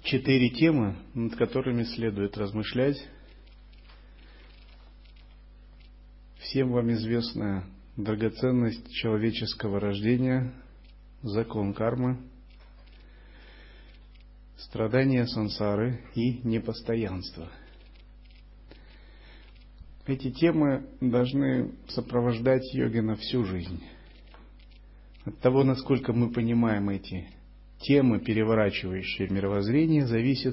4 темы, над которыми следует размышлять. Всем вам известная драгоценность человеческого рождения, закон кармы, страдания сансары и непостоянство. Эти темы должны сопровождать йогина всю жизнь. От того, насколько мы понимаем эти темы, переворачивающие мировоззрение, зависит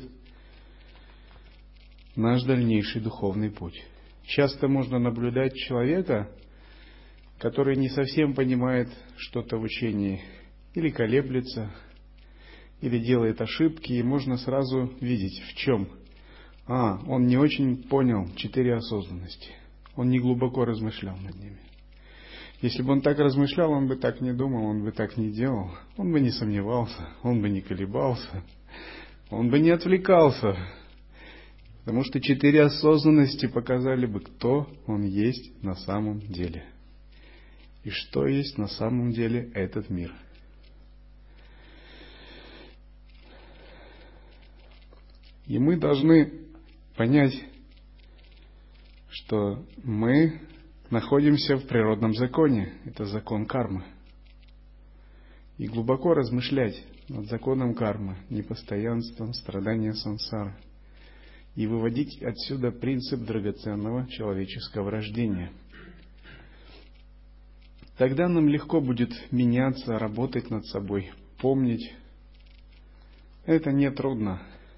наш дальнейший духовный путь. Часто можно наблюдать человека, который не совсем понимает что-то в учении, или колеблется, или делает ошибки, и можно сразу видеть, в чем. Он не очень понял 4 осознанности. Он не глубоко размышлял над ними. Если бы он так размышлял, он бы так не думал, он бы так не делал, он бы не сомневался, он бы не колебался, он бы не отвлекался. Потому что 4 осознанности показали бы, кто он есть на самом деле. И что есть на самом деле этот мир. И мы должны понять, что мы находимся в природном законе. Это закон кармы. И глубоко размышлять над законом кармы, непостоянством, страданием сансары. И выводить отсюда принцип драгоценного человеческого рождения. Тогда нам легко будет меняться, работать над собой, помнить. Это не трудно.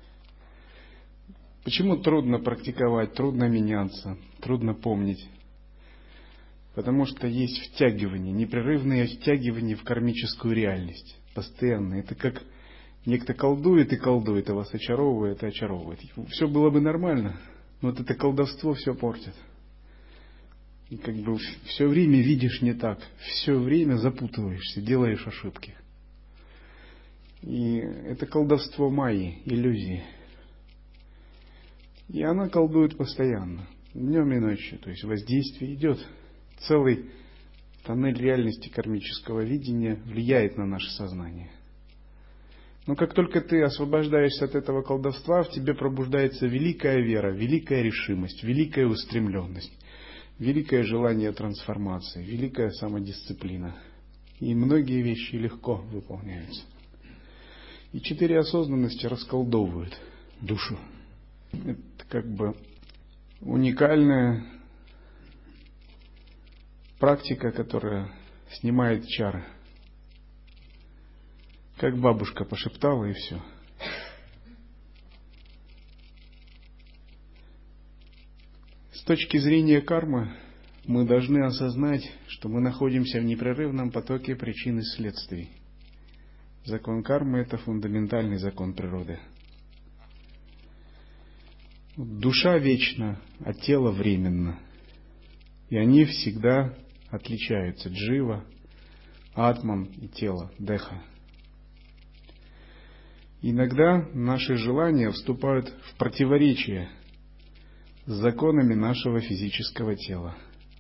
Почему трудно практиковать, трудно меняться, трудно помнить? Потому что есть втягивание, непрерывное втягивание в кармическую реальность. Постоянно. Это как некто колдует и колдует, а вас очаровывает и очаровывает. Все было бы нормально, но вот это колдовство все портит. И как бы все время видишь не так, все время запутываешься, делаешь ошибки. И это колдовство майи, иллюзии. И она колдует постоянно, днем и ночью. То есть воздействие идет. Целый тоннель реальности кармического видения влияет на наше сознание. Но как только ты освобождаешься от этого колдовства, в тебе пробуждается великая вера, великая решимость, великая устремленность, великое желание трансформации, великая самодисциплина. И многие вещи легко выполняются. И 4 осознанности расколдовывают душу. Это как бы уникальная практика, которая снимает чары. Как бабушка пошептала, и все. С точки зрения кармы мы должны осознать, что мы находимся в непрерывном потоке причин и следствий. Закон кармы – это фундаментальный закон природы. Душа вечна, а тело временно. И они всегда отличаются. Джива, атман и тело, деха. Иногда наши желания вступают в противоречие с законами нашего физического тела.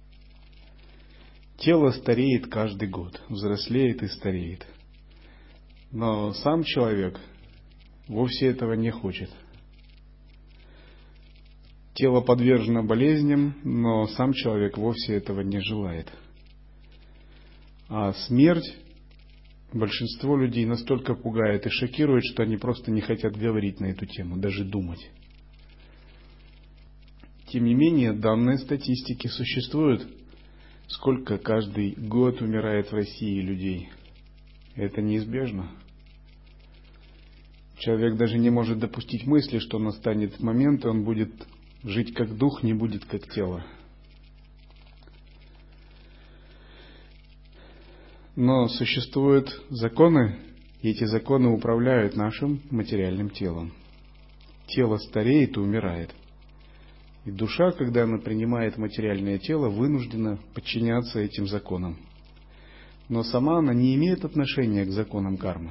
Тело стареет каждый год, взрослеет и стареет. Но сам человек вовсе этого не хочет. Тело подвержено болезням, но сам человек вовсе этого не желает. А смерть большинство людей настолько пугает и шокирует, что они просто не хотят говорить на эту тему, даже думать. Тем не менее, данные статистики существуют. Сколько каждый год умирает в России людей? Это неизбежно. Человек даже не может допустить мысли, что настанет момент, и он будет жить как дух, не будет как тело. Но существуют законы, и эти законы управляют нашим материальным телом. Тело стареет и умирает. И душа, когда она принимает материальное тело, вынуждена подчиняться этим законам. Но сама она не имеет отношения к законам кармы.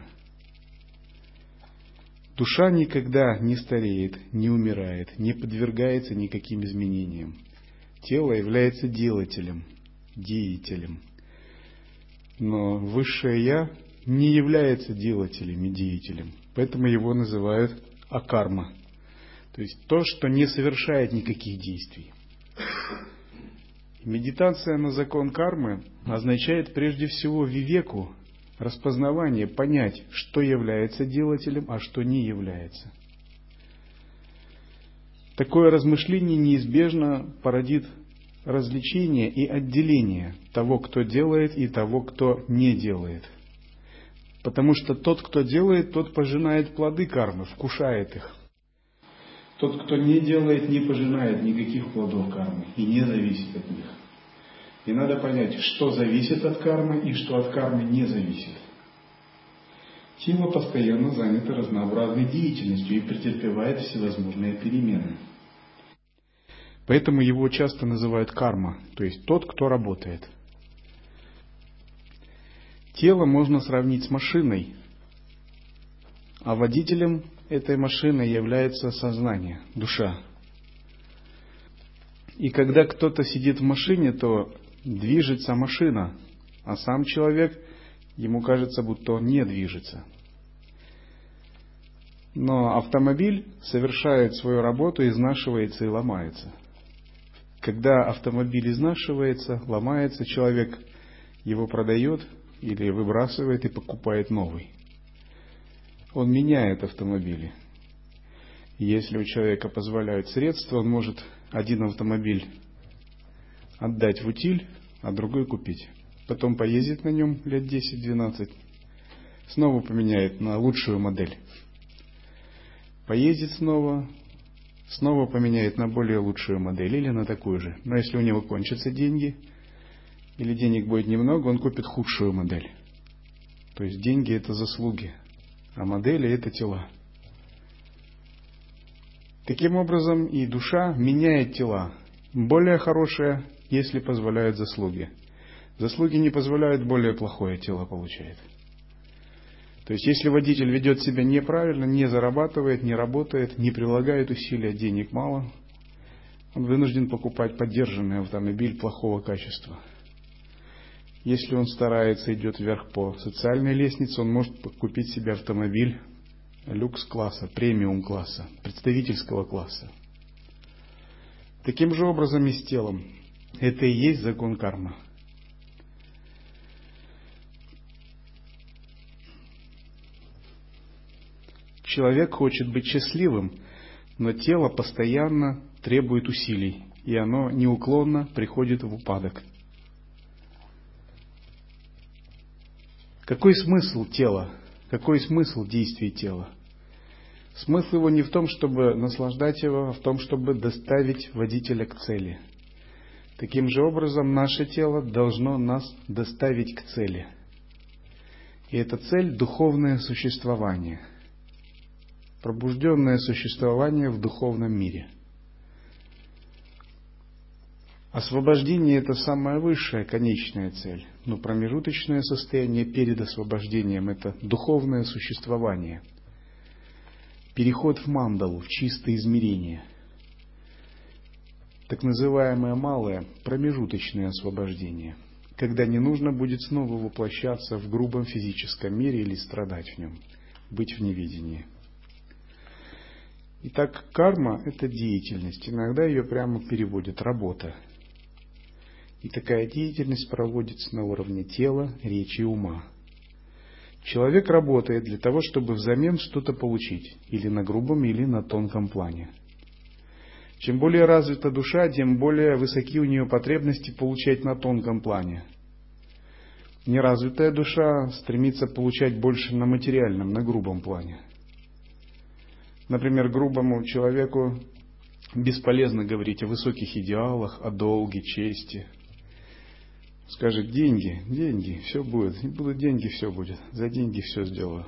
Душа никогда не стареет, не умирает, не подвергается никаким изменениям. Тело является делателем, деятелем. Но Высшее Я не является делателем и деятелем. Поэтому его называют акарма. То есть то, что не совершает никаких действий. Медитация на закон кармы означает прежде всего вивеку, распознавание, понять, что является делателем, а что не является. Такое размышление неизбежно породит развлечение и отделение того, кто делает, и того, кто не делает. Потому что тот, кто делает, тот пожинает плоды кармы, вкушает их. Тот, кто не делает, не пожинает никаких плодов кармы и не зависит от них. И надо понять, что зависит от кармы и что от кармы не зависит. Тело постоянно занято разнообразной деятельностью и претерпевает всевозможные перемены. Поэтому его часто называют карма, то есть тот, кто работает. Тело можно сравнить с машиной, а водителем этой машины является сознание, душа. И когда кто-то сидит в машине, то движется машина, а сам человек, ему кажется, будто он не движется. Но автомобиль совершает свою работу, изнашивается и ломается. Когда автомобиль изнашивается, ломается, человек его продает или выбрасывает и покупает новый. Он меняет автомобили. И если у человека позволяют средства, он может один автомобиль отдать в утиль, а другой купить. Потом поездит на нем лет 10-12, снова поменяет на лучшую модель. Поездит снова поменяет на более лучшую модель или на такую же. Но если у него кончатся деньги, или денег будет немного, он купит худшую модель. То есть деньги — это заслуги, а модели — это тела. Таким образом и душа меняет тела. Более хорошее, если позволяют заслуги. Заслуги не позволяют, более плохое тело получает. То есть если водитель ведет себя неправильно, не зарабатывает, не работает, не прилагает усилия, денег мало, он вынужден покупать подержанный автомобиль плохого качества. Если он старается, идет вверх по социальной лестнице, он может купить себе автомобиль люкс-класса, премиум-класса, представительского класса. Таким же образом и с телом. Это и есть закон кармы. Человек хочет быть счастливым, но тело постоянно требует усилий, и оно неуклонно приходит в упадок. Какой смысл тела? Какой смысл действий тела? Смысл его не в том, чтобы наслаждать его, а в том, чтобы доставить водителя к цели. Таким же образом, наше тело должно нас доставить к цели. И эта цель – духовное существование. Пробужденное существование в духовном мире. Освобождение – это самая высшая, конечная цель. Но промежуточное состояние перед освобождением – это духовное существование. Переход в мандалу, в чистое измерение. Так называемое малое, промежуточное освобождение. Когда не нужно будет снова воплощаться в грубом физическом мире или страдать в нем, быть в невидении. Итак, карма – это деятельность. Иногда ее прямо переводят «работа». И такая деятельность проводится на уровне тела, речи и ума. Человек работает для того, чтобы взамен что-то получить, или на грубом, или на тонком плане. Чем более развита душа, тем более высоки у нее потребности получать на тонком плане. Неразвитая душа стремится получать больше на материальном, на грубом плане. Например, грубому человеку бесполезно говорить о высоких идеалах, о долге, чести. Скажет: деньги, все будет. Будут деньги, все будет. За деньги все сделаю.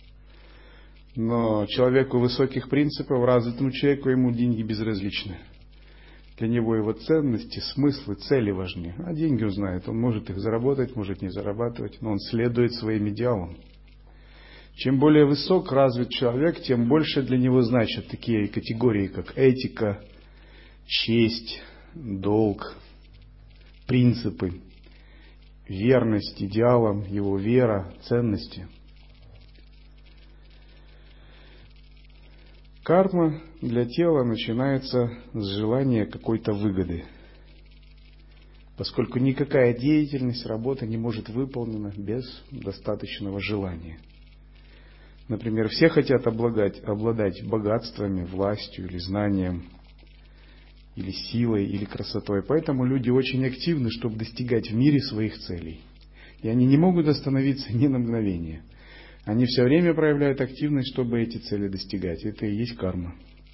Но человеку высоких принципов, развитому человеку, ему деньги безразличны. Для него его ценности, смыслы, цели важны. А деньги он знает. Он может их заработать, может не зарабатывать, но он следует своим идеалам. Чем более высок развит человек, тем больше для него значат такие категории, как этика, честь, долг, принципы, верность идеалам, его вера, ценности. Карма для тела начинается с желания какой-то выгоды, поскольку никакая деятельность, работа не может выполнена без достаточного желания. Например, все хотят обладать богатствами, властью или знанием, или силой, или красотой. Поэтому люди очень активны, чтобы достигать в мире своих целей. И они не могут остановиться ни на мгновение. Они все время проявляют активность, чтобы эти цели достигать. Это и есть карма.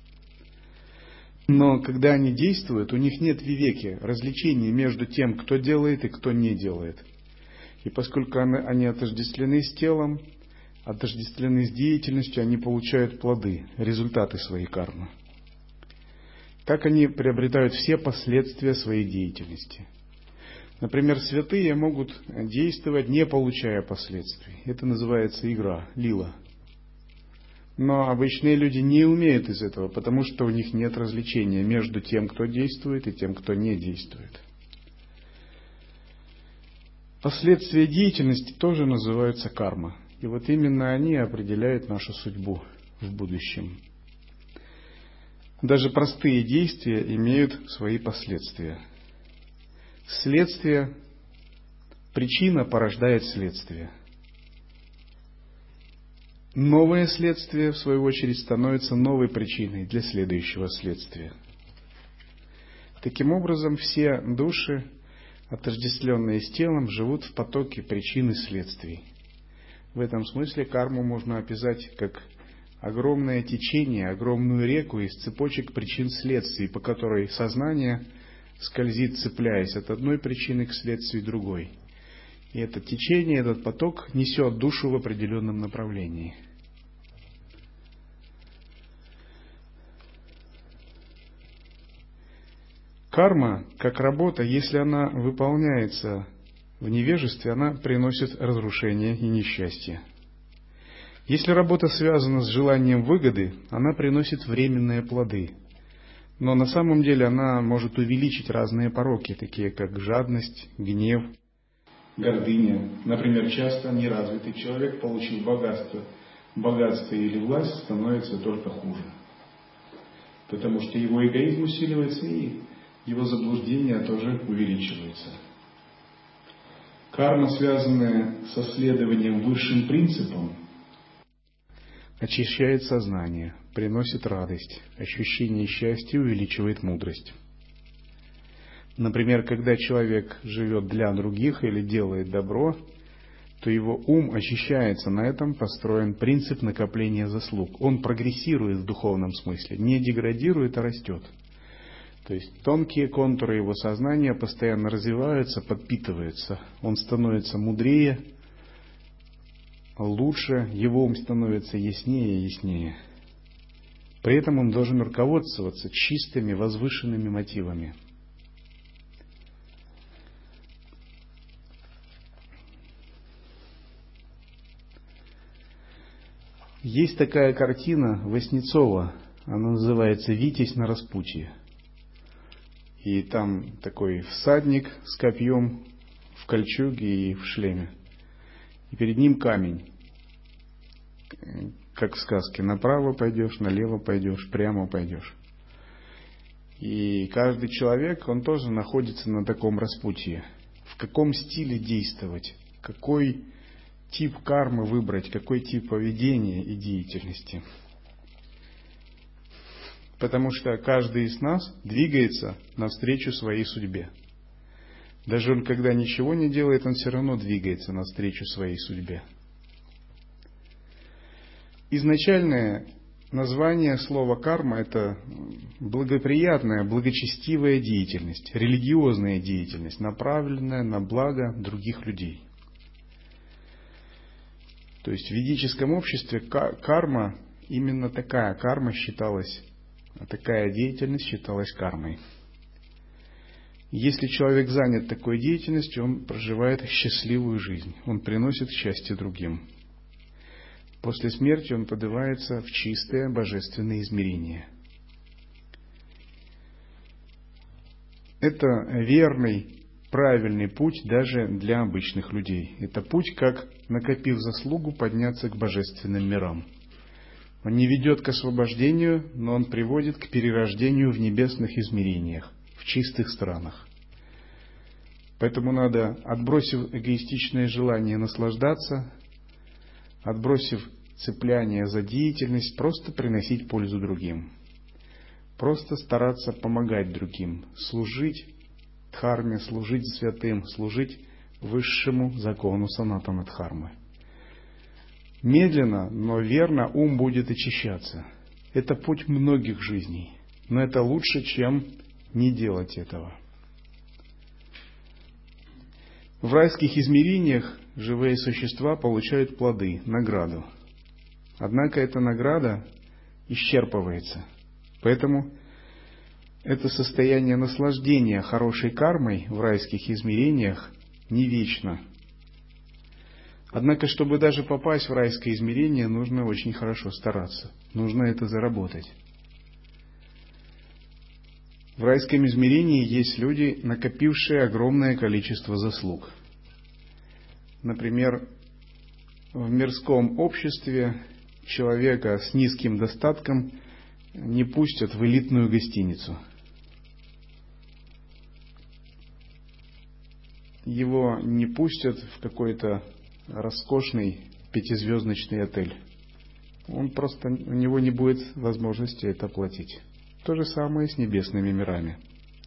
Но когда они действуют, у них нет вивеки, различения между тем, кто делает и кто не делает. И поскольку они отождествлены с телом, отождествлены с деятельностью, они получают плоды, результаты своей кармы. Так они приобретают все последствия своей деятельности. Например, святые могут действовать, не получая последствий. Это называется игра, лила. Но обычные люди не умеют из этого, потому что у них нет различения между тем, кто действует, и тем, кто не действует. Последствия деятельности тоже называются карма. И вот именно они определяют нашу судьбу в будущем. Даже простые действия имеют свои последствия. Следствие, причина порождает следствие. Новое следствие, в свою очередь, становится новой причиной для следующего следствия. Таким образом, все души, отождествленные с телом, живут в потоке причин и следствий. В этом смысле карму можно описать как огромное течение, огромную реку из цепочек причин-следствий, по которой сознание скользит, цепляясь от одной причины к следствию другой. И это течение, этот поток несет душу в определенном направлении. Карма, как работа, если она выполняется в невежестве, она приносит разрушение и несчастье. Если работа связана с желанием выгоды, она приносит временные плоды. Но на самом деле она может увеличить разные пороки, такие как жадность, гнев, гордыня. Например, часто неразвитый человек, получив богатство или власть, становится только хуже. Потому что его эгоизм усиливается и его заблуждение тоже увеличивается. Карма, связанная со следованием высшим принципам, очищает сознание, приносит радость, ощущение счастья, увеличивает мудрость. Например, когда человек живет для других или делает добро, то его ум очищается, на этом построен принцип накопления заслуг. Он прогрессирует в духовном смысле, не деградирует, а растет. То есть тонкие контуры его сознания постоянно развиваются, подпитываются. Он становится мудрее, лучше, его ум становится яснее и яснее. При этом он должен руководствоваться чистыми, возвышенными мотивами. Есть такая картина Васнецова, она называется «Витязь на распутье». И там такой всадник с копьем в кольчуге и в шлеме. И перед ним камень. Как в сказке, направо пойдешь, налево пойдешь, прямо пойдешь. И каждый человек, он тоже находится на таком распутье. В каком стиле действовать, какой тип кармы выбрать, какой тип поведения и деятельности. Потому что каждый из нас двигается навстречу своей судьбе. Даже он, когда ничего не делает, он все равно двигается навстречу своей судьбе. Изначальное название слова карма — это благоприятная, благочестивая деятельность, религиозная деятельность, направленная на благо других людей. То есть в ведическом обществе карма, именно такая карма считалась, такая деятельность считалась кармой. Если человек занят такой деятельностью, он проживает счастливую жизнь, он приносит счастье другим. После смерти он поднимается в чистое божественное измерение. Это верный, правильный путь даже для обычных людей. Это путь, как, накопив заслугу, подняться к божественным мирам. Он не ведет к освобождению, но он приводит к перерождению в небесных измерениях, в чистых странах. Поэтому надо, отбросив эгоистичное желание наслаждаться, отбросив цепляние за деятельность, просто приносить пользу другим. Просто стараться помогать другим, служить дхарме, служить святым, служить высшему закону санатана дхармы. Медленно, но верно ум будет очищаться. Это путь многих жизней, но это лучше, чем не делать этого. В райских измерениях живые существа получают плоды, награду. Однако эта награда исчерпывается. Поэтому это состояние наслаждения хорошей кармой в райских измерениях не вечно. Однако, чтобы даже попасть в райское измерение, нужно очень хорошо стараться. Нужно это заработать. В райском измерении есть люди, накопившие огромное количество заслуг. Например, в мирском обществе человека с низким достатком не пустят в элитную гостиницу. Его не пустят в какой-то роскошный пятизвездочный отель. У него не будет возможности это платить. То же самое с небесными мирами.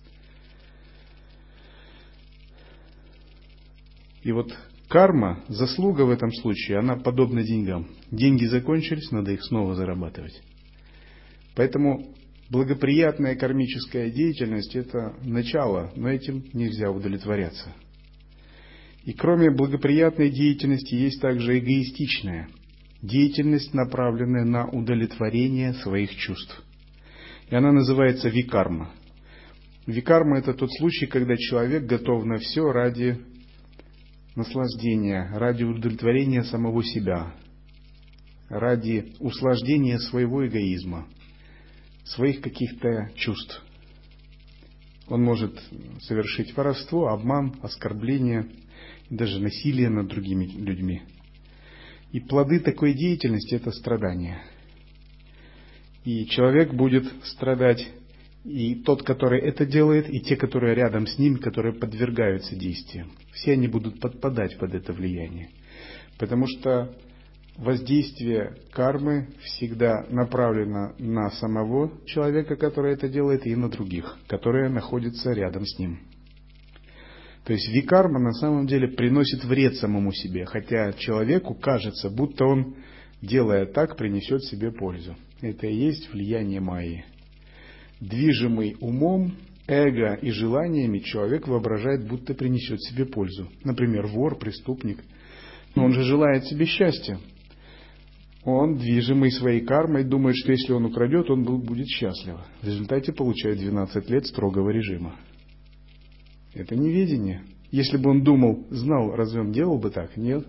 И вот карма, заслуга в этом случае, она подобна деньгам. Деньги закончились, надо их снова зарабатывать. Поэтому благоприятная кармическая деятельность – это начало, но этим нельзя удовлетворяться. И кроме благоприятной деятельности есть также эгоистичная деятельность, направленная на удовлетворение своих чувств. И она называется викарма. Викарма – это тот случай, когда человек готов на все ради наслаждения, ради удовлетворения самого себя, ради услаждения своего эгоизма, своих каких-то чувств. Он может совершить воровство, обман, оскорбление, даже насилие над другими людьми. И плоды такой деятельности – это страдания. И человек будет страдать, и тот, который это делает, и те, которые рядом с ним, которые подвергаются действиям. Все они будут подпадать под это влияние. Потому что воздействие кармы всегда направлено на самого человека, который это делает, и на других, которые находятся рядом с ним. То есть викарма на самом деле приносит вред самому себе, хотя человеку кажется, будто он, делая так, принесет себе пользу. Это и есть влияние майи. Движимый умом, эго и желаниями человек воображает, будто принесет себе пользу. Например, вор, преступник. Но он же желает себе счастья. Он, движимый своей кармой, думает, что если он украдет, он будет счастлив. В результате получает 12 лет строгого режима. Это неведение. Если бы он думал, знал, разве он делал бы так? Нет.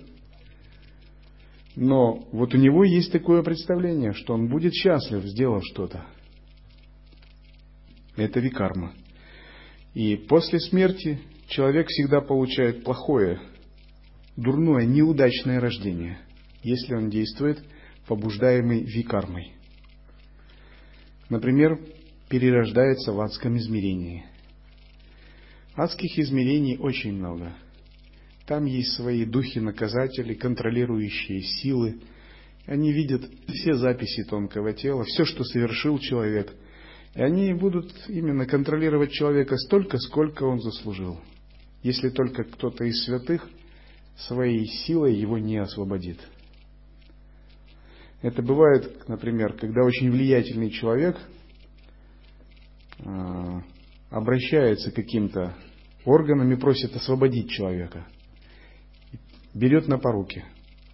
Но вот у него есть такое представление, что он будет счастлив, сделав что-то. Это викарма. И после смерти человек всегда получает плохое, дурное, неудачное рождение, если он действует побуждаемый викармой. Например, перерождается в адском измерении. Адских измерений очень много. Там есть свои духи-наказатели, контролирующие силы. Они видят все записи тонкого тела, все, что совершил человек. И они будут именно контролировать человека столько, сколько он заслужил. Если только кто-то из святых своей силой его не освободит. Это бывает, например, когда очень влиятельный человек обращается к каким-то органам и просит освободить человека. Берет на поруки.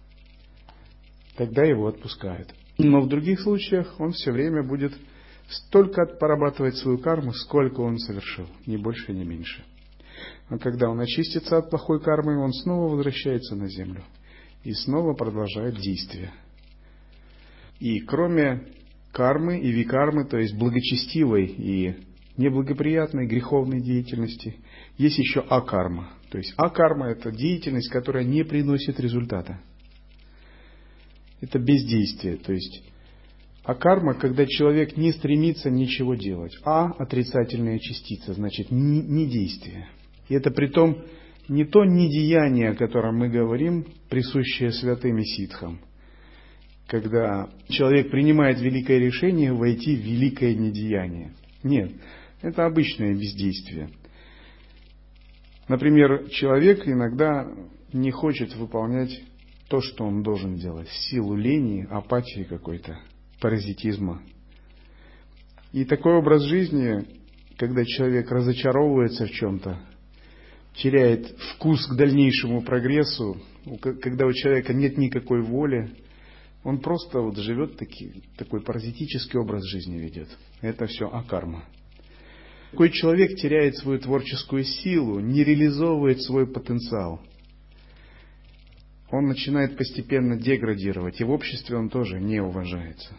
Тогда его отпускают. Но в других случаях он все время будет столько порабатывать свою карму, сколько он совершил. Ни больше, ни меньше. А когда он очистится от плохой кармы, он снова возвращается на землю. И снова продолжает действие. И кроме кармы и викармы, то есть благочестивой и неблагоприятной греховной деятельности, есть еще акарма. То есть акарма – это деятельность, которая не приносит результата. Это бездействие. То есть А карма, когда человек не стремится ничего делать. А – отрицательная частица, значит, не действие. И это притом не то недеяние, о котором мы говорим, присущее святым и ситхам, когда человек принимает великое решение войти в великое недеяние. Нет, это обычное бездействие. Например, человек иногда не хочет выполнять то, что он должен делать, в силу лени, апатии какой-то, паразитизма. И такой образ жизни, когда человек разочаровывается в чем-то, теряет вкус к дальнейшему прогрессу, когда у человека нет никакой воли, он просто вот живет такой паразитический образ жизни ведет. Это все акарма. Такой человек теряет свою творческую силу, не реализовывает свой потенциал. Он начинает постепенно деградировать, и в обществе он тоже не уважается.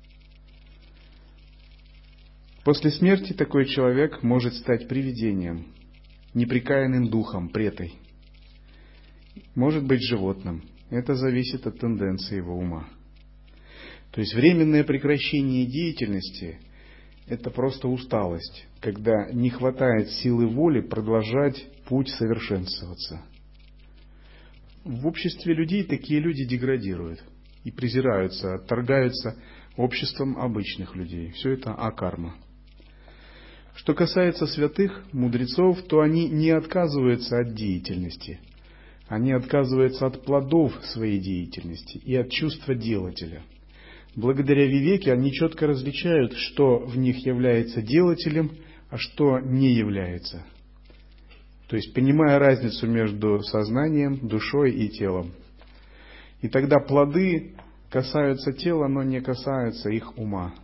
После смерти такой человек может стать привидением, непрекаянным духом, претой. Может быть животным. Это зависит от тенденции его ума. То есть временное прекращение деятельности – это просто усталость, когда не хватает силы воли продолжать путь совершенствоваться. В обществе людей такие люди деградируют и презираются, отторгаются обществом обычных людей. Все это акарма. Что касается святых, мудрецов, то они не отказываются от деятельности. Они отказываются от плодов своей деятельности и от чувства делателя. Благодаря вивеке они четко различают, что в них является делателем, а что не является. То есть, понимая разницу между сознанием, душой и телом. И тогда плоды касаются тела, но не касаются их ума.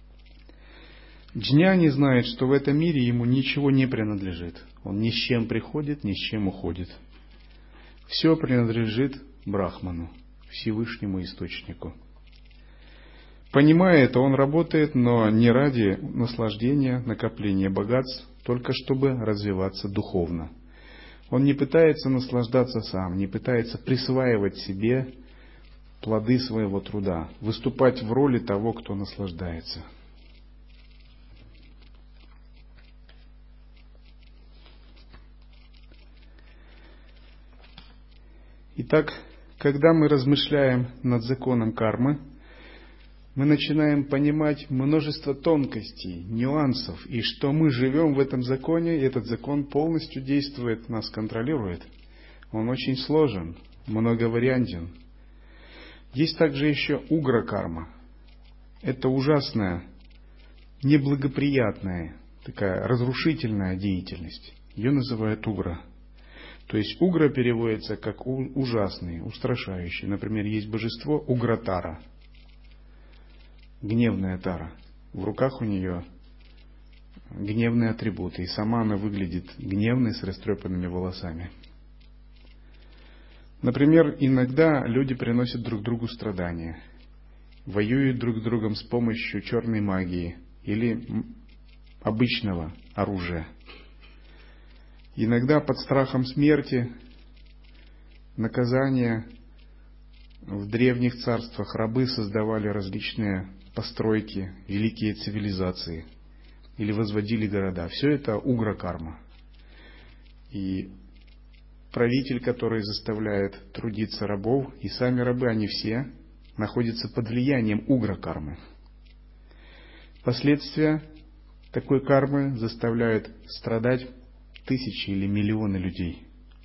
Джняни знает, что в этом мире ему ничего не принадлежит. Он ни с чем приходит, ни с чем уходит. Все принадлежит Брахману, Всевышнему Источнику. Понимая это, он работает, но не ради наслаждения, накопления богатств, только чтобы развиваться духовно. Он не пытается наслаждаться сам, не пытается присваивать себе плоды своего труда, выступать в роли того, кто наслаждается. Итак, когда мы размышляем над законом кармы, мы начинаем понимать множество тонкостей, нюансов, и что мы живем в этом законе, и этот закон полностью действует, нас контролирует. Он очень сложен, многовариантен. Есть также еще угра-карма. Это ужасная, неблагоприятная, такая разрушительная деятельность. Ее называют угра. То есть угра переводится как ужасный, устрашающий. Например, есть божество Угратара. Гневная Тара. В руках у нее гневные атрибуты. И сама она выглядит гневной, с растрепанными волосами. Например, иногда люди приносят друг другу страдания. Воюют друг с другом с помощью черной магии или обычного оружия. Иногда под страхом смерти, наказания. В древних царствах рабы создавали различные постройки, великие цивилизации или возводили города. Все это угра-карма. И правитель, который заставляет трудиться рабов, и сами рабы, они все находятся под влиянием угра-кармы. Последствия такой кармы заставляют страдать тысячи или миллионы людей.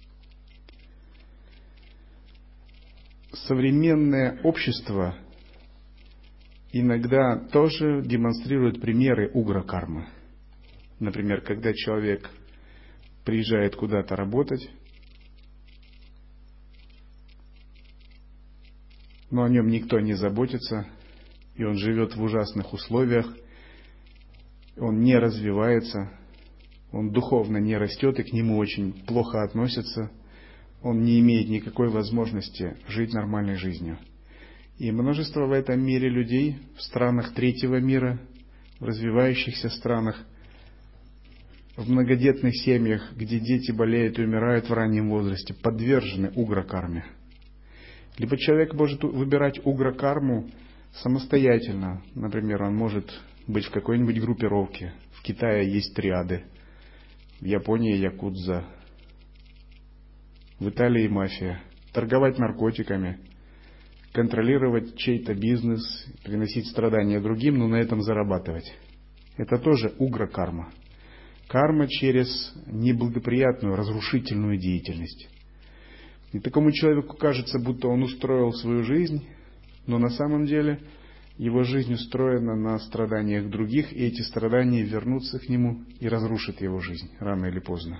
Современное общество иногда тоже демонстрирует примеры угра-кармы. Например, когда человек приезжает куда-то работать, но о нем никто не заботится, и он живет в ужасных условиях, он не развивается, он духовно не растет, и к нему очень плохо относятся, он не имеет никакой возможности жить нормальной жизнью. И множество в этом мире людей, в странах третьего мира, в развивающихся странах, в многодетных семьях, где дети болеют и умирают в раннем возрасте, подвержены угра-карме. Либо человек может выбирать угра-карму самостоятельно. Например, он может быть в какой-нибудь группировке. В Китае есть триады, в Японии якудза, в Италии мафия. Торговать наркотиками, контролировать чей-то бизнес, приносить страдания другим, но на этом зарабатывать. Это тоже угра-карма. Карма через неблагоприятную, разрушительную деятельность. И такому человеку кажется, будто он устроил свою жизнь, но на самом деле его жизнь устроена на страданиях других, и эти страдания вернутся к нему и разрушат его жизнь рано или поздно.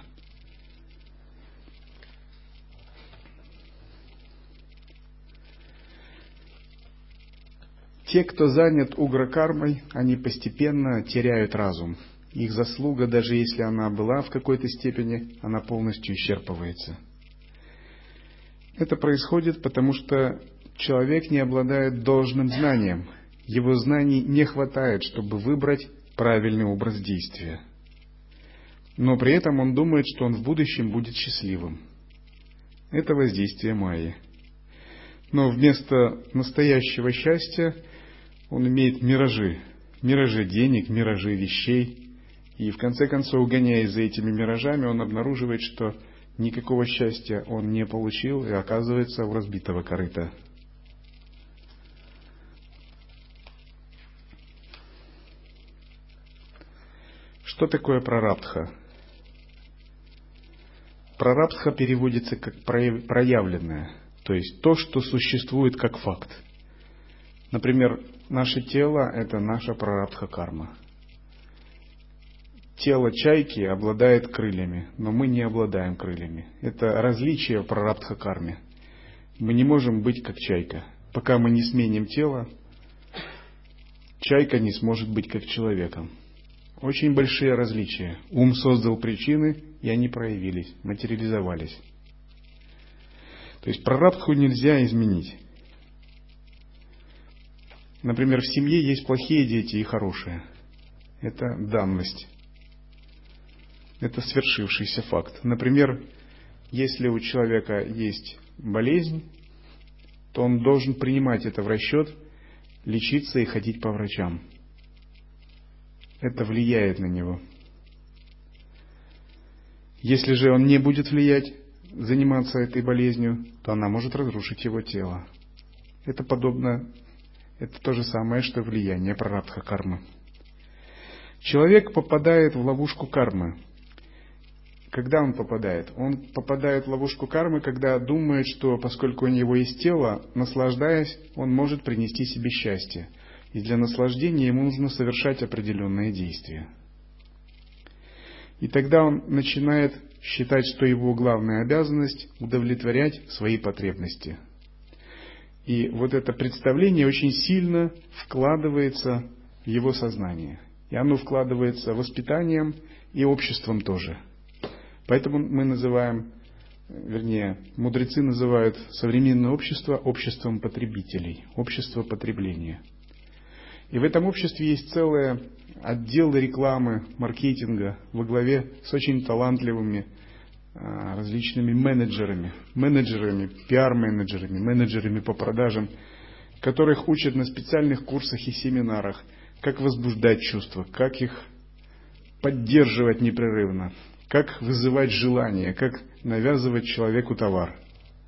Те, кто занят угра-кармой, они постепенно теряют разум. Их заслуга, даже если она была в какой-то степени, она полностью исчерпывается. Это происходит потому, что человек не обладает должным знанием. Его знаний не хватает, чтобы выбрать правильный образ действия. Но при этом он думает, что он в будущем будет счастливым. Это воздействие майи. Но вместо настоящего счастья он имеет миражи. Миражи денег, миражи вещей. И в конце концов, гоняясь за этими миражами, он обнаруживает, что никакого счастья он не получил и оказывается у разбитого корыта. Что такое прарабдха? Прарабдха переводится как проявленное, то есть то, что существует как факт. Например, наше тело – это наша прарабдха-карма. Тело чайки обладает крыльями, но мы не обладаем крыльями. Это различие в прарабдха-карме. Мы не можем быть как чайка. Пока мы не сменим тело, чайка не сможет быть как человеком. Очень большие различия. Ум создал причины, и они проявились, материализовались. То есть прарабдху нельзя изменить. Например, в семье есть плохие дети и хорошие. Это данность. Это свершившийся факт. Например, если у человека есть болезнь, то он должен принимать это в расчет, лечиться и ходить по врачам. Это влияет на него. Если же он не будет влиять, заниматься этой болезнью, то она может разрушить его тело. Это то же самое, что влияние прарабдха-кармы. Человек попадает в ловушку кармы. Когда он попадает? Он попадает в ловушку кармы, когда думает, что поскольку у него есть тело, наслаждаясь, он может принести себе счастье. И для наслаждения ему нужно совершать определенные действия. И тогда он начинает считать, что его главная обязанность – удовлетворять свои потребности. И вот это представление очень сильно вкладывается в его сознание. И оно вкладывается воспитанием и обществом тоже. Поэтому мы называем, мудрецы называют современное общество обществом потребителей, общество потребления. И в этом обществе есть целый отдел рекламы, маркетинга во главе с очень талантливыми различными менеджерами, пиар-менеджерами, менеджерами по продажам, которых учат на специальных курсах и семинарах, как возбуждать чувства, как их поддерживать непрерывно, как вызывать желание, как навязывать человеку товар,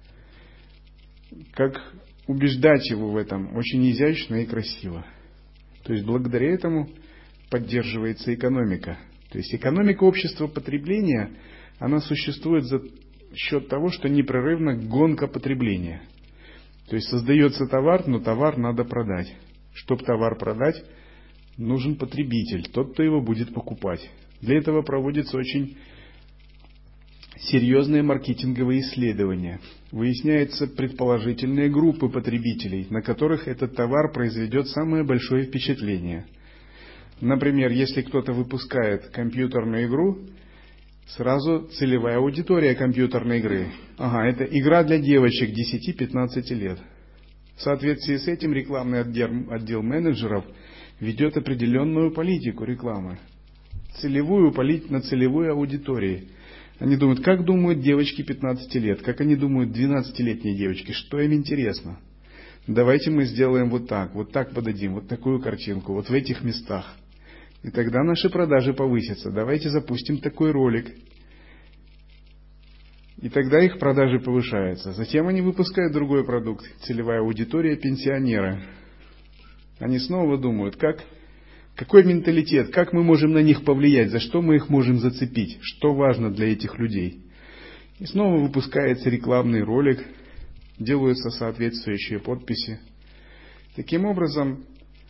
как убеждать его в этом очень изящно и красиво. То есть благодаря этому поддерживается экономика. То есть экономика общества потребления, она существует за счет того, что непрерывно гонка потребления. То есть создается товар, но товар надо продать. Чтобы товар продать, нужен потребитель, тот, кто его будет покупать. Для этого проводятся очень серьезные маркетинговые исследования. Выясняются предположительные группы потребителей, на которых этот товар произведет самое большое впечатление. Например, если кто-то выпускает компьютерную игру, сразу целевая аудитория компьютерной игры. Это игра для девочек 10-15 лет. В соответствии с этим рекламный отдел менеджеров ведет определенную политику рекламы. На целевой аудитории. Они думают, как думают девочки 15 лет, как они думают 12-летние девочки, что им интересно. Давайте мы сделаем вот так подадим, вот такую картинку, вот в этих местах. И тогда наши продажи повысятся. Давайте запустим такой ролик. И тогда их продажи повышаются. Затем они выпускают другой продукт. Целевая аудитория — пенсионеры. Они снова думают, какой менталитет, как мы можем на них повлиять, за что мы их можем зацепить, что важно для этих людей. И снова выпускается рекламный ролик, делаются соответствующие подписи. Таким образом,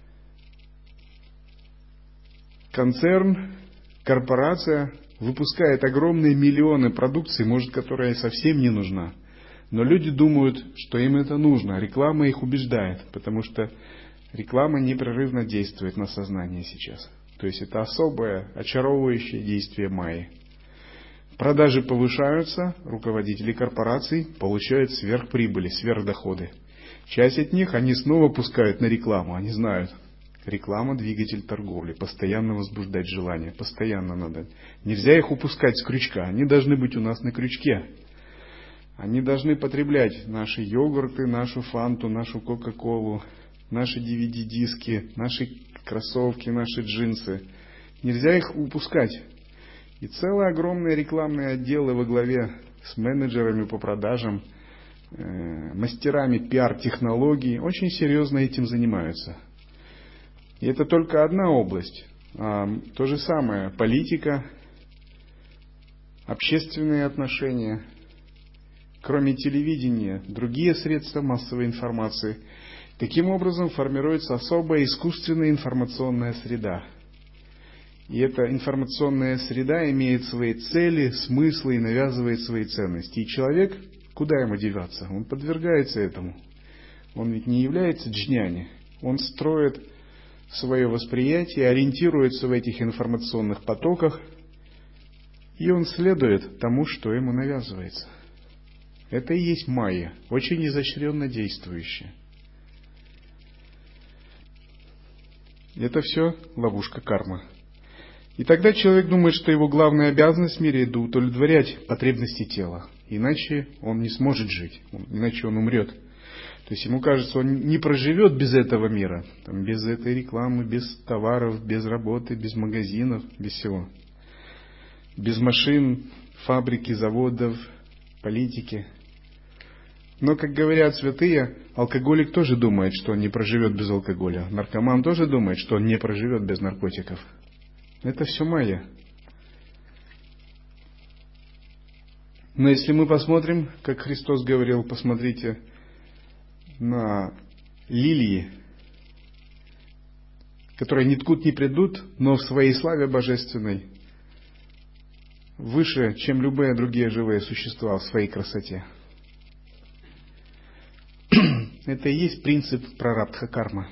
концерн, корпорация выпускает огромные миллионы продукции, может, которая совсем не нужна. Но люди думают, что им это нужно. Реклама их убеждает, потому что реклама непрерывно действует на сознание сейчас. То есть это особое, очаровывающее действие майи. Продажи повышаются, руководители корпораций получают сверхприбыли, сверхдоходы. Часть от них они снова пускают на рекламу. Они знают, реклама — двигатель торговли, постоянно возбуждать желание, постоянно надо. Нельзя их упускать с крючка, они должны быть у нас на крючке. Они должны потреблять наши йогурты, нашу фанту, нашу кока-колу, наши DVD-диски, наши кроссовки, наши джинсы. Нельзя их упускать. И целые огромные рекламные отделы во главе с менеджерами по продажам, мастерами пиар-технологий очень серьезно этим занимаются. И это только одна область. То же самое политика, общественные отношения, кроме телевидения, другие средства массовой информации. Таким образом формируется особая искусственная информационная среда. И эта информационная среда имеет свои цели, смыслы и навязывает свои ценности. И человек, куда ему деваться? Он подвергается этому. Он ведь не является джняни. Он строит свое восприятие, ориентируется в этих информационных потоках, и он следует тому, что ему навязывается. Это и есть майя, очень изощренно действующая. Это все ловушка кармы. И тогда человек думает, что его главная обязанность в мире — это удовлетворять потребности тела. Иначе он не сможет жить, иначе он умрет. То есть ему кажется, он не проживет без этого мира, без этой рекламы, без товаров, без работы, без магазинов, без всего. Без машин, фабрики, заводов, политики. Но, как говорят святые, алкоголик тоже думает, что он не проживет без алкоголя. Наркоман тоже думает, что он не проживет без наркотиков. Это все майя. Но если мы посмотрим, как Христос говорил, посмотрите на лилии, которые ни ткут, ни придут, но в своей славе божественной выше, чем любые другие живые существа в своей красоте. Это и есть принцип прарабдха кармы.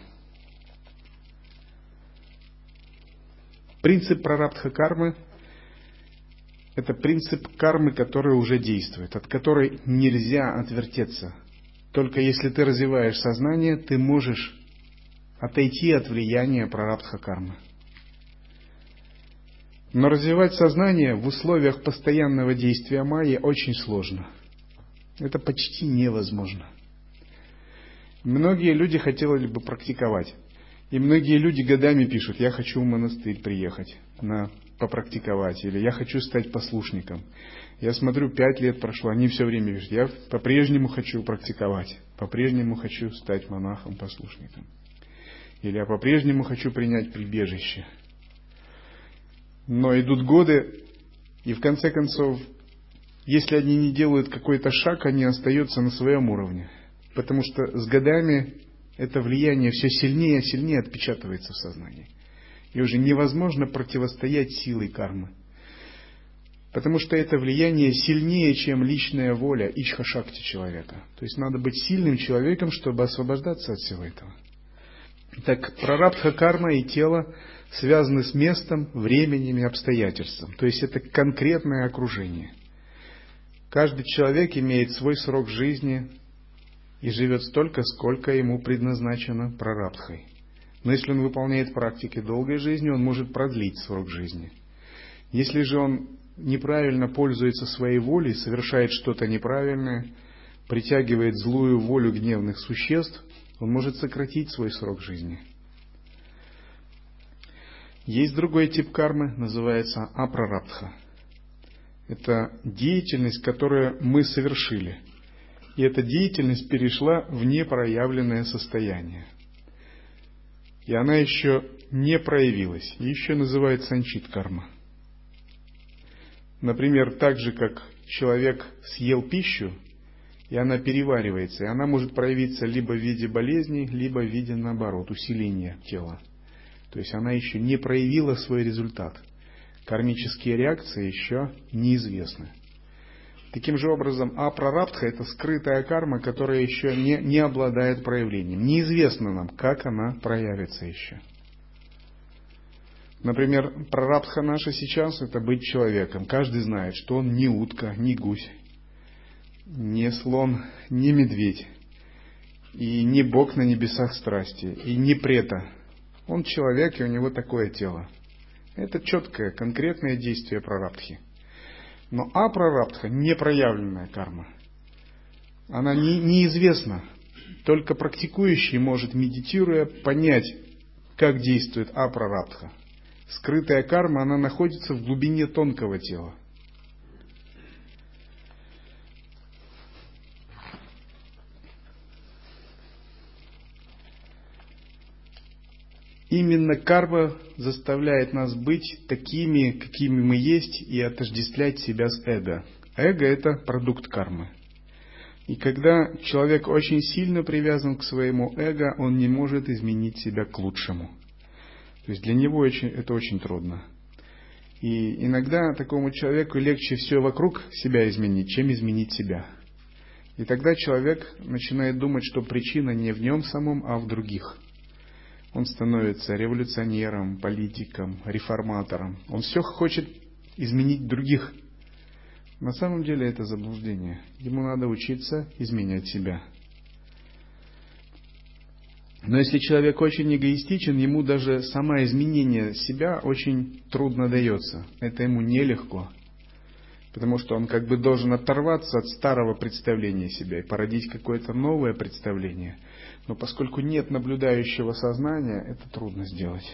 Принцип прарабдха кармы — это принцип кармы, который уже действует, от которой нельзя отвертеться. Только если ты развиваешь сознание, ты можешь отойти от влияния прарабдха кармы. Но развивать сознание в условиях постоянного действия майи очень сложно. Это почти невозможно. Многие люди хотели бы практиковать. И многие люди годами пишут: я хочу в монастырь приехать, попрактиковать, или я хочу стать послушником. Я смотрю, 5 лет прошло, они все время пишут: я по-прежнему хочу практиковать, по-прежнему хочу стать монахом, послушником. Или я по-прежнему хочу принять прибежище. Но идут годы, и в конце концов, если они не делают какой-то шаг, они остаются на своем уровне. Потому что с годами это влияние все сильнее и сильнее отпечатывается в сознании. И уже невозможно противостоять силой кармы. Потому что это влияние сильнее, чем личная воля ичха-шакти человека. То есть надо быть сильным человеком, чтобы освобождаться от всего этого. Так прарабдха карма и тело связаны с местом, временем и обстоятельством. То есть это конкретное окружение. Каждый человек имеет свой срок жизни и живет столько, сколько ему предназначено прарабдхой. Но если он выполняет практики долгой жизни, он может продлить срок жизни. Если же он неправильно пользуется своей волей, совершает что-то неправильное, притягивает злую волю гневных существ, Он может сократить свой срок жизни. Есть другой тип кармы, называется апрарабдха. Это деятельность, которую мы совершили. И эта деятельность перешла в непроявленное состояние. И она еще не проявилась. И еще называется санчит карма. Например, так же, как человек съел пищу, и она переваривается, и она может проявиться либо в виде болезни, либо в виде, наоборот, усиления тела. То есть она еще не проявила свой результат. Кармические реакции еще неизвестны. Таким же образом, апрарабдха – это скрытая карма, которая еще не обладает проявлением. Неизвестно нам, как она проявится еще. Например, прарабдха наша сейчас – это быть человеком. Каждый знает, что он не утка, не гусь, не слон, не медведь, и не Бог на небесах страсти, и не прета. Он человек, и у него такое тело. Это четкое, конкретное действие прарабдхи. Но апрарабдха – непроявленная карма. Она неизвестна. Только практикующий может, медитируя, понять, как действует апрарабдха. Скрытая карма, она находится в глубине тонкого тела. Именно карма заставляет нас быть такими, какими мы есть, и отождествлять себя с эго. Эго – это продукт кармы. И когда человек очень сильно привязан к своему эго, он не может изменить себя к лучшему. То есть для него это очень трудно. И иногда такому человеку легче все вокруг себя изменить, чем изменить себя. И тогда человек начинает думать, что причина не в нем самом, а в других. Он становится революционером, политиком, реформатором. Он все хочет изменить других. На самом деле это заблуждение. Ему надо учиться изменять себя. Но если человек очень эгоистичен, ему даже само изменение себя очень трудно дается. Это ему нелегко. Потому что он как бы должен оторваться от старого представления себя и породить какое-то новое представление. Но поскольку нет наблюдающего сознания, это трудно сделать.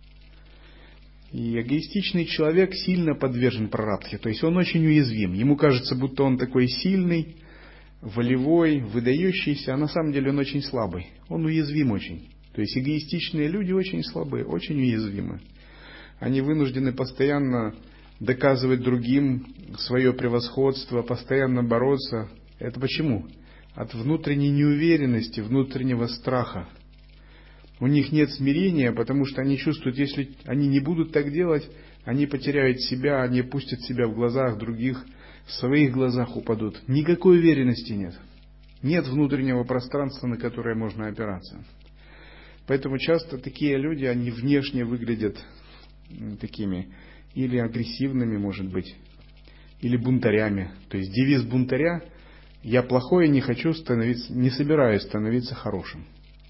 И эгоистичный человек сильно подвержен прарабдхе, то есть он очень уязвим. Ему кажется, будто он такой сильный, волевой, выдающийся, а на самом деле он очень слабый. Он уязвим очень. То есть эгоистичные люди очень слабые, очень уязвимы. Они вынуждены постоянно доказывать другим свое превосходство, постоянно бороться. Это почему? От внутренней неуверенности, внутреннего страха. У них нет смирения, потому что они чувствуют, если они не будут так делать, они потеряют себя, они опустят себя в глазах других, в своих глазах упадут. Никакой уверенности нет. Нет внутреннего пространства, на которое можно опираться. Поэтому часто такие люди, они внешне выглядят такими или агрессивными, может быть, или бунтарями. То есть девиз бунтаря: я плохой и не собираюсь становиться хорошим.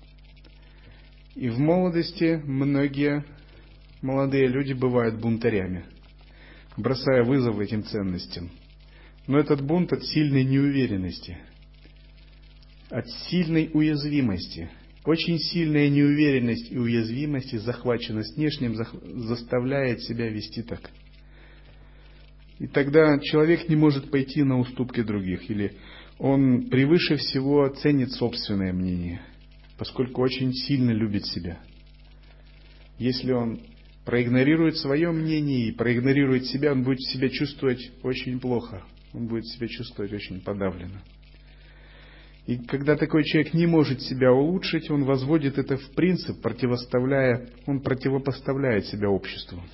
И в молодости многие молодые люди бывают бунтарями, бросая вызов этим ценностям. Но этот бунт от сильной неуверенности, от сильной уязвимости. Очень сильная неуверенность и уязвимость, и захваченность внешним заставляет себя вести так. И тогда человек не может пойти на уступки других, или он превыше всего ценит собственное мнение, поскольку очень сильно любит себя. Если он проигнорирует свое мнение и проигнорирует себя, он будет себя чувствовать очень плохо, он будет себя чувствовать очень подавленно. И когда такой человек не может себя улучшить, он возводит это в принцип, он противопоставляет себя обществу.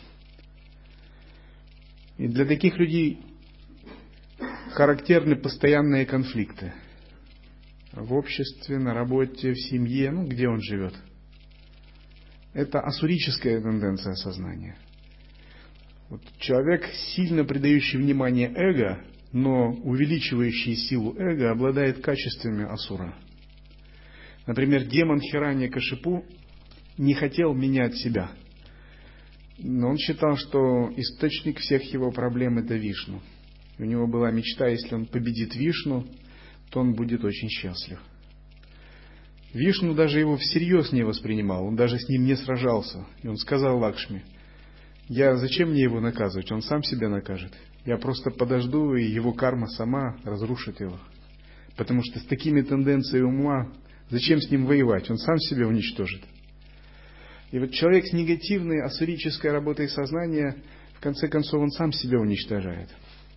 И для таких людей характерны постоянные конфликты. В обществе, на работе, в семье, где он живет. Это ассурическая тенденция сознания. Человек, сильно придающий внимание эго, но увеличивающий силу эго, обладает качествами асура. Например, демон Хираньякашипу не хотел менять себя. Но он считал, что источник всех его проблем – это Вишну. У него была мечта, если он победит Вишну, то он будет очень счастлив. Вишну даже его всерьез не воспринимал, он даже с ним не сражался. И он сказал Лакшми: зачем мне его наказывать, он сам себя накажет. Я просто подожду, и его карма сама разрушит его. Потому что с такими тенденциями ума, зачем с ним воевать, он сам себя уничтожит. И вот человек с негативной ассурической работой сознания, в конце концов, он сам себя уничтожает.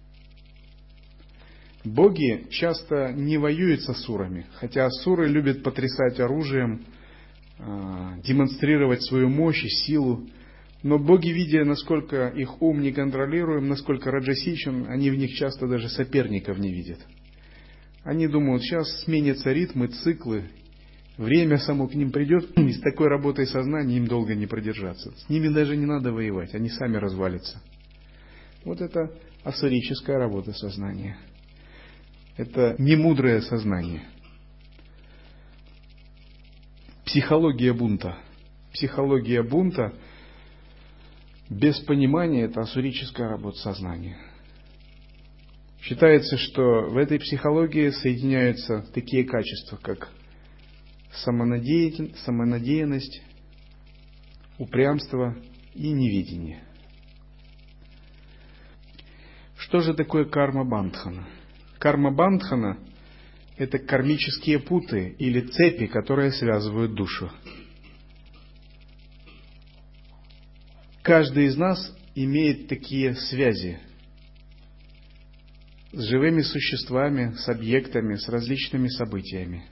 Боги часто не воюют с асурами, хотя асуры любят потрясать оружием, демонстрировать свою мощь и силу. Но боги, видя, насколько их ум неконтролируем, насколько раджасичен, они в них часто даже соперников не видят. Они думают, сейчас сменятся ритмы, циклы, время само к ним придет, и с такой работой сознания им долго не продержаться. С ними даже не надо воевать, они сами развалятся. Вот это ассурическая работа сознания. Это немудрое сознание. Психология бунта. Психология бунта без понимания — это ассурическая работа сознания. Считается, что в этой психологии соединяются такие качества, как самонадеянность, упрямство и неведение. Что же такое карма-бандхана? Карма-бандхана — это кармические путы или цепи, которые связывают душу. Каждый из нас имеет такие связи с живыми существами, с объектами, с различными событиями.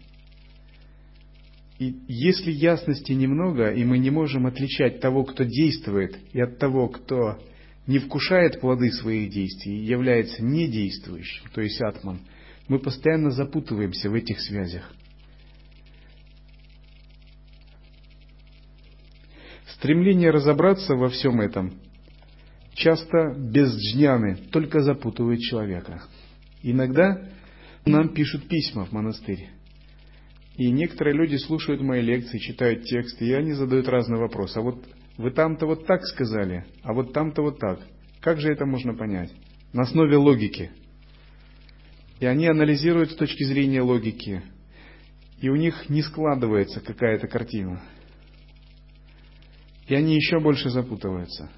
И если ясности немного, и мы не можем отличать того, кто действует, и от того, кто не вкушает плоды своих действий и является недействующим, то есть атман, мы постоянно запутываемся в этих связях. Стремление разобраться во всем этом часто без джняны только запутывает человека. Иногда нам пишут письма в монастырь. И некоторые люди слушают мои лекции, читают тексты, и они задают разные вопросы. А вот вы там-то вот так сказали, а вот там-то вот так. Как же это можно понять? На основе логики. И они анализируют с точки зрения логики. И у них не складывается какая-то картина. И они еще больше запутываются.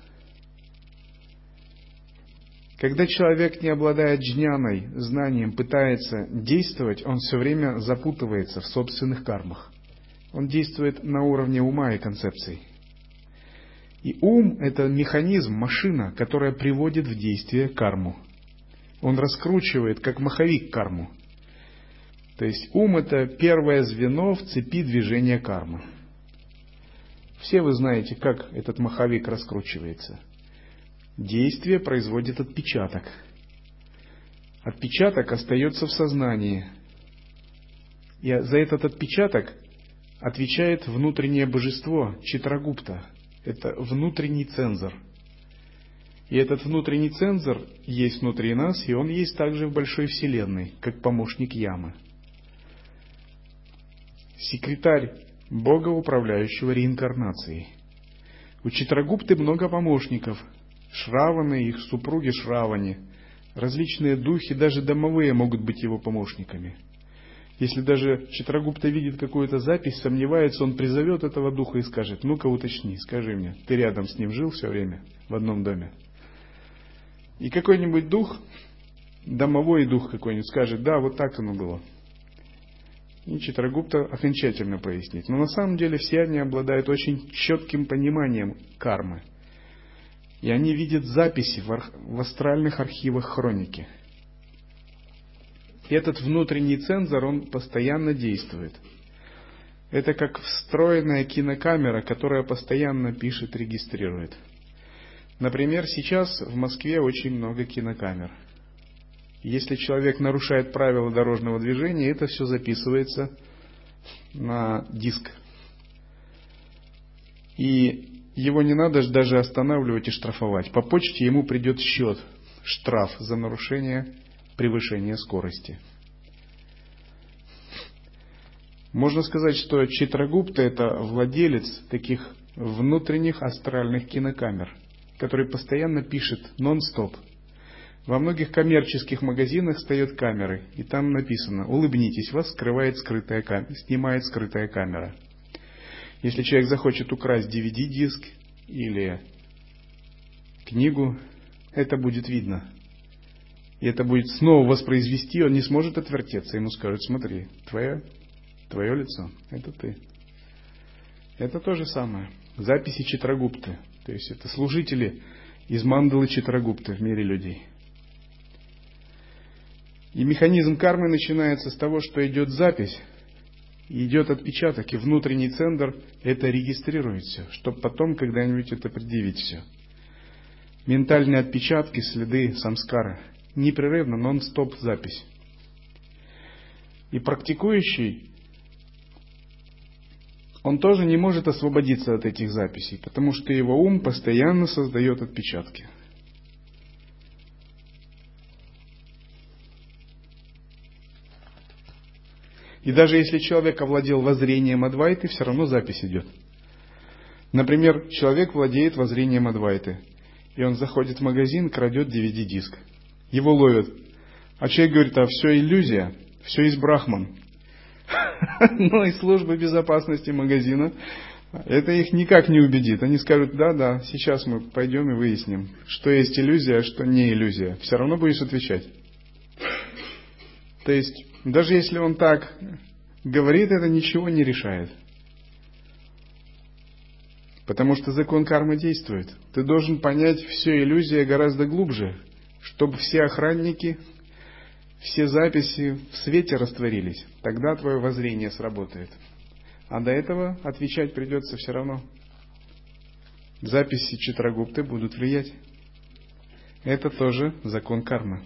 Когда человек, не обладая джняной, знанием, пытается действовать, он все время запутывается в собственных кармах. Он действует на уровне ума и концепций. И ум — это механизм, машина, которая приводит в действие карму. Он раскручивает, как маховик, карму. То есть ум — это первое звено в цепи движения кармы. Все вы знаете, как этот маховик раскручивается. Действие производит отпечаток. Отпечаток остается в сознании. И за этот отпечаток отвечает внутреннее божество Читрагупта. Это внутренний цензор. И этот внутренний цензор есть внутри нас, и он есть также в большой вселенной, как помощник Ямы. Секретарь Бога, управляющего реинкарнацией. У Читрагупты много помощников. Шраваны, их супруги Шравани, различные духи, даже домовые могут быть его помощниками. Если даже Читрагупта видит какую-то запись, сомневается, он призовет этого духа и скажет: ну-ка уточни, скажи мне, ты рядом с ним жил все время в одном доме? И какой-нибудь дух, домовой дух какой-нибудь, скажет: да, вот так оно было. И Читрагупта окончательно пояснит. Но на самом деле все они обладают очень четким пониманием кармы. И они видят записи в астральных архивах хроники. И этот внутренний цензор, он постоянно действует. Это как встроенная кинокамера, которая постоянно пишет, регистрирует. Например, сейчас в Москве очень много кинокамер. Если человек нарушает правила дорожного движения, это все записывается на диск. И его не надо даже останавливать и штрафовать. По почте ему придет счет, штраф за нарушение превышения скорости. Можно сказать, что Читрагупта — это владелец таких внутренних астральных кинокамер, который постоянно пишет нон-стоп. Во многих коммерческих магазинах стоят камеры, и там написано: улыбнитесь, вас снимает скрытая камера. Если человек захочет украсть DVD-диск или книгу, это будет видно. И это будет снова воспроизвести, он не сможет отвертеться. Ему скажут: смотри, твое лицо, это ты. Это то же самое. Записи Читрагупты. То есть это служители из мандалы Читрагупты в мире людей. И механизм кармы начинается с того, что идет запись, и идет отпечаток, и внутренний центр это регистрирует все, чтобы потом когда-нибудь это предъявить все. Ментальные отпечатки, следы самскара. Непрерывно, нон-стоп запись. И практикующий, он тоже не может освободиться от этих записей, потому что его ум постоянно создает отпечатки. И даже если человек овладел воззрением Адвайты, все равно запись идет. Например, человек владеет воззрением Адвайты, и он заходит в магазин, крадет DVD-диск. Его ловят. А человек говорит: а все иллюзия, все из Брахман. Но и служба безопасности магазина, это их никак не убедит. Они скажут: да, сейчас мы пойдем и выясним, что есть иллюзия, а что не иллюзия. Все равно будешь отвечать. То есть, даже если он так говорит, это ничего не решает. Потому что закон кармы действует. Ты должен понять, все иллюзия гораздо глубже, чтобы все охранники, все записи в свете растворились. Тогда твое воззрение сработает. А до этого отвечать придется все равно. Записи Читрагупты будут влиять. Это тоже закон кармы.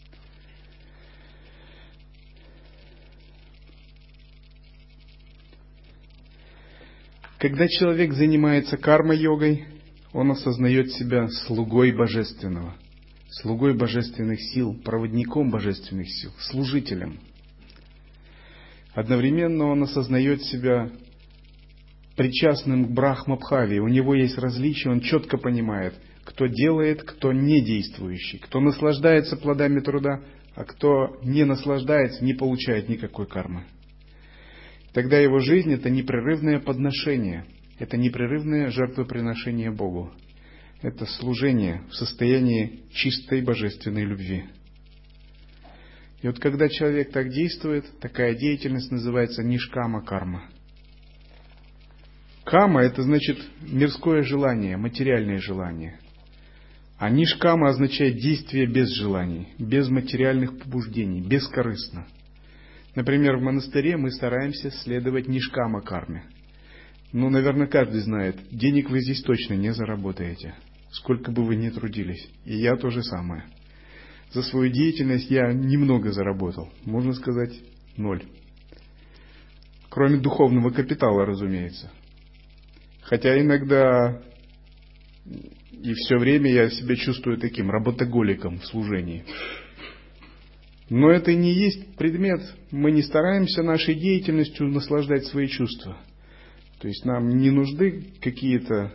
Когда человек занимается карма-йогой, он осознает себя слугой Божественного, слугой божественных сил, проводником божественных сил, служителем. Одновременно он осознает себя причастным к Брахма-бхаве. У него есть различия, он четко понимает, кто делает, кто не действующий, кто наслаждается плодами труда, а кто не наслаждается, не получает никакой кармы. Тогда его жизнь — это непрерывное подношение, это непрерывное жертвоприношение Богу. Это служение в состоянии чистой божественной любви. И вот когда человек так действует, такая деятельность называется нишкама карма. Кама — это значит мирское желание, материальное желание. А нишкама означает действие без желаний, без материальных побуждений, бескорыстно. Например, в монастыре мы стараемся следовать нишкама карме. Наверное, каждый знает, денег вы здесь точно не заработаете, сколько бы вы ни трудились. И я то же самое. За свою деятельность я немного заработал, можно сказать, 0. Кроме духовного капитала, разумеется. Хотя иногда и все время я себя чувствую таким работоголиком в служении. Но это не есть предмет. Мы не стараемся нашей деятельностью наслаждать свои чувства. То есть нам не нужны какие-то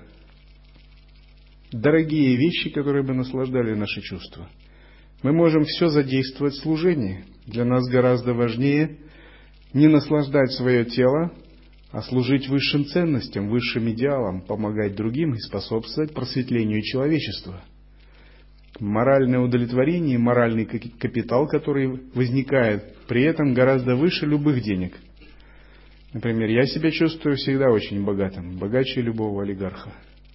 дорогие вещи, которые бы наслаждали наши чувства. Мы можем все задействовать в служении. Для нас гораздо важнее не наслаждать свое тело, а служить высшим ценностям, высшим идеалам, помогать другим и способствовать просветлению человечества. Моральное удовлетворение, моральный капитал, который возникает, при этом гораздо выше любых денег. Например, я себя чувствую всегда очень богатым, богаче любого олигарха.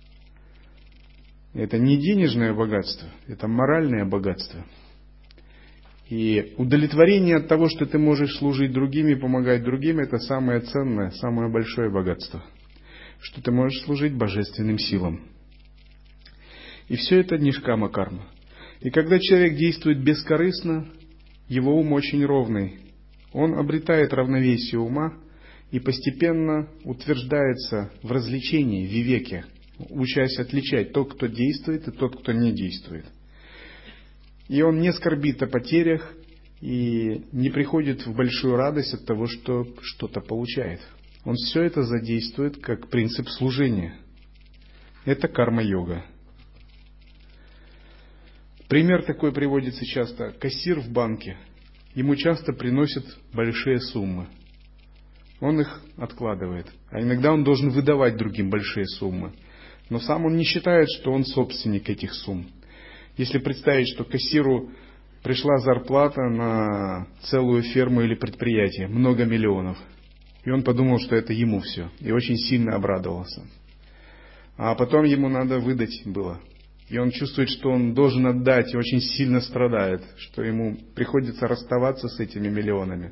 Это не денежное богатство, это моральное богатство. И удовлетворение от того, что ты можешь служить другим и помогать другим, это самое ценное, самое большое богатство. Что ты можешь служить божественным силам. И все это нишкама карма. И когда человек действует бескорыстно, его ум очень ровный. Он обретает равновесие ума и постепенно утверждается в развлечении, в вивеке, учась отличать тот, кто действует, и тот, кто не действует. И он не скорбит о потерях и не приходит в большую радость от того, что что-то получает. Он все это задействует как принцип служения. Это карма-йога. Пример такой приводится часто. Кассир в банке. Ему часто приносят большие суммы. Он их откладывает. А иногда он должен выдавать другим большие суммы. Но сам он не считает, что он собственник этих сумм. Если представить, что кассиру пришла зарплата на целую ферму или предприятие, много миллионов, и он подумал, что это ему все, и очень сильно обрадовался. А потом ему надо выдать было. И он чувствует, что он должен отдать, и очень сильно страдает, что ему приходится расставаться с этими миллионами.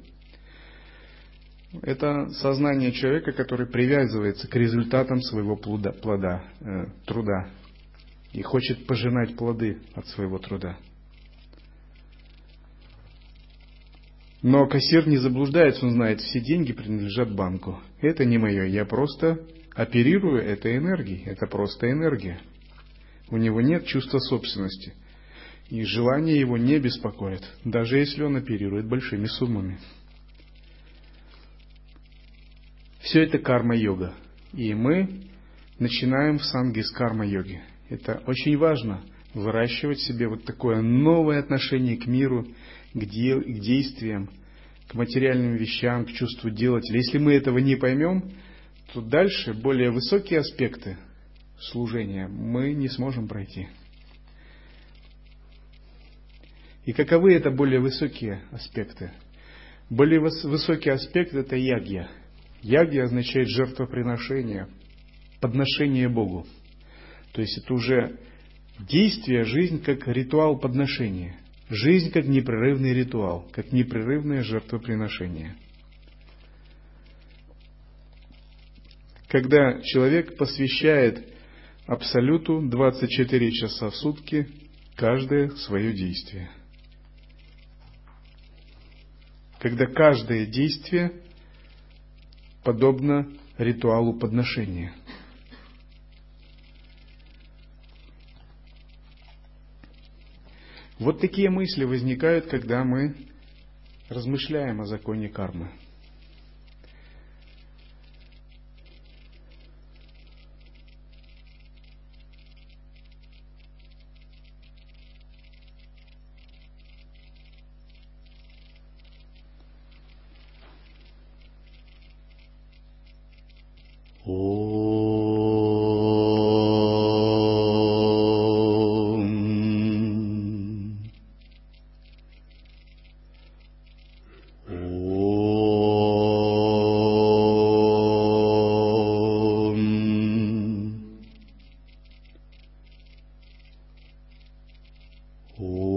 Это сознание человека, который привязывается к результатам своего труда и хочет пожинать плоды от своего труда. Но кассир не заблуждается, он знает, все деньги принадлежат банку. Это не мое, я просто оперирую этой энергией, это просто энергия. У него нет чувства собственности, и желание его не беспокоит, даже если он оперирует большими суммами. Все это карма-йога, и мы начинаем в санге с карма-йоги. Это очень важно, выращивать в себе вот такое новое отношение к миру, к действиям, к материальным вещам, к чувству делателя. Если мы этого не поймем, то дальше более высокие аспекты служения мы не сможем пройти. И каковы это более высокие аспекты? Более высокий аспект — это ягья. Ягья означает жертвоприношение, подношение Богу. То есть это уже действие, жизнь как ритуал подношения. Жизнь как непрерывный ритуал, как непрерывное жертвоприношение. Когда человек посвящает Абсолюту 24 часа в сутки каждое свое действие. Когда каждое действие подобно ритуалу подношения. Вот такие мысли возникают, когда мы размышляем о законе кармы. Oh.